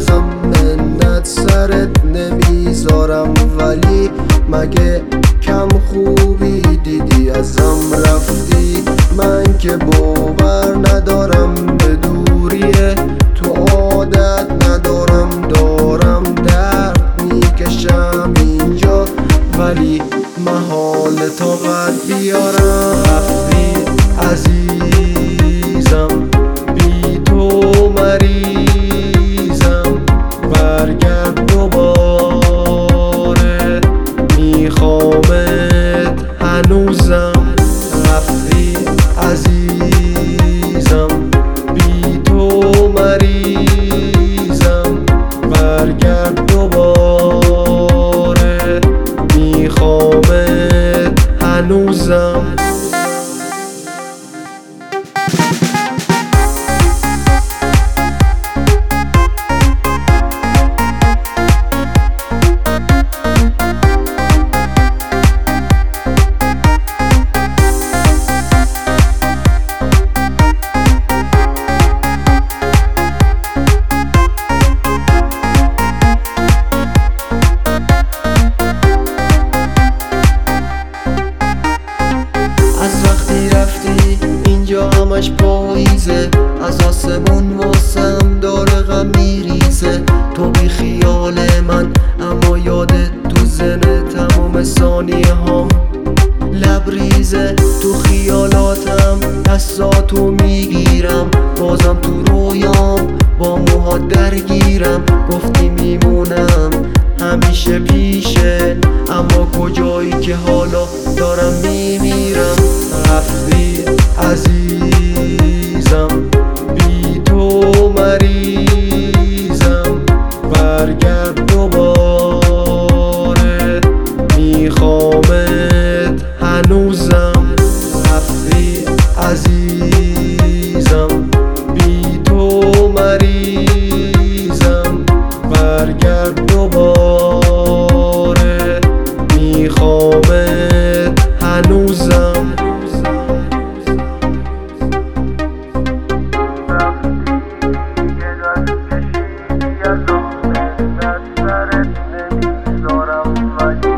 عزیزم منت سرت نمیذارم، ولی مگه کم خوبی دیدی ازم رفتی؟ من که باور ندارم به دوریه تو، عادت ندارم دارم درد میکشم اینجا، ولی محال طاقت بیارم. رفتی عزیزم بی تو مریضم، برگرد دوباره میخوامت هنوزم. رفتی عزیزم بی تو مریضم، برگرد دوباره میخوامت هنوزم. اینجا همش پاییزه، از آسمون واسم داره غم میریزه. تو بی خیال من اما یادت تو زنه تمام ثانیه هام لبریزه. تو خیالاتم دستاتو میگیرم، بازم تو رویام با موهات درگیرم. گفتی میمونم همیشه پیشه، اما کجایی که حالا دارم میمیرم. رفتی عزیزم بی تو مریضم، برگرد دوباره میخوامت هنوزم. رفتی عزیزم بی تو مریضم، برگرد دوباره میخوامت هنوزم. سرت نمیذارم، ولی